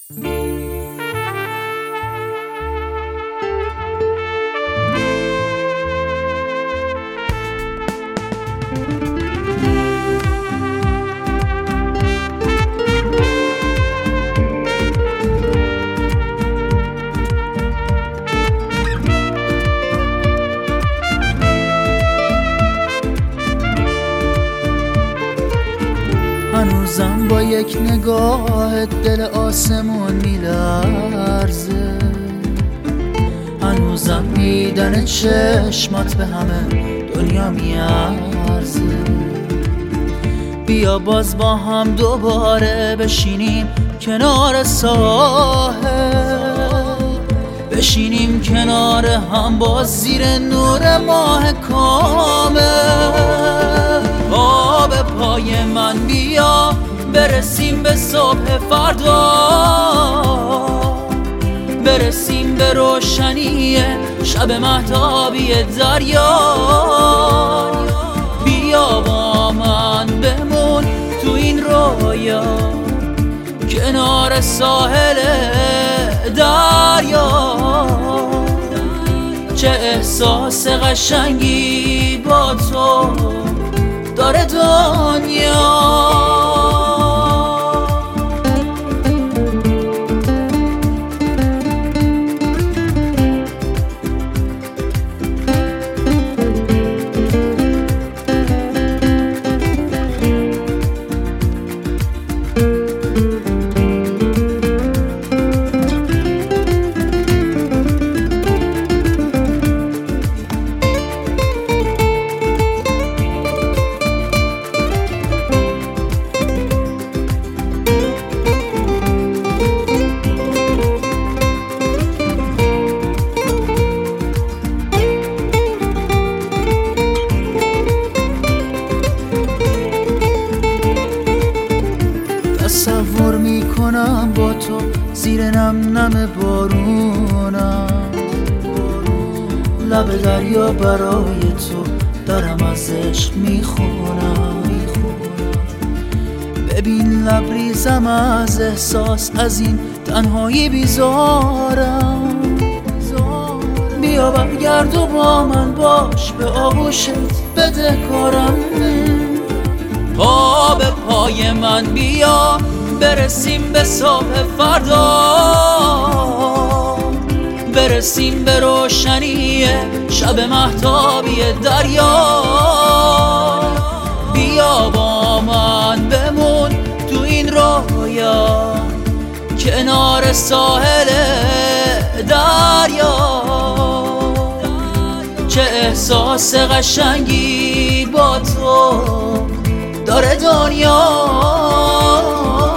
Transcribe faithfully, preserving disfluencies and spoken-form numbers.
هنوزم با یک نگاه دل آسمون میلرزه، هنوزم دیدن چشمات به همه دنیا میارزه. بیا باز با هم دوباره بشینیم کنار ساحل، بشینیم کنار هم باز زیر نور ماه کامل. آب پای من بیا برسیم به صبح فردا، برسیم به روشنی شب مهتابی دریا. بیا با من بمون تو این رویا کنار ساحل دریا. چه احساس قشنگی با تو داره دنیا. تصور میکنم با تو زیر نم نم بارونم، لب دریا برای تو دارم از عشق میخونم. ببین لبریزم از احساس، از این تنهایی بیزارم. بیا برگرد و با من باش، به آغوشت بده کارم. آب پای من بیا برسیم به صبح فردا، برسیم به روشنی شب مهتابی دریا. بیا با من بمون تو این رویا کنار ساحل دریا. چه احساس قشنگی با تو داره دنیا.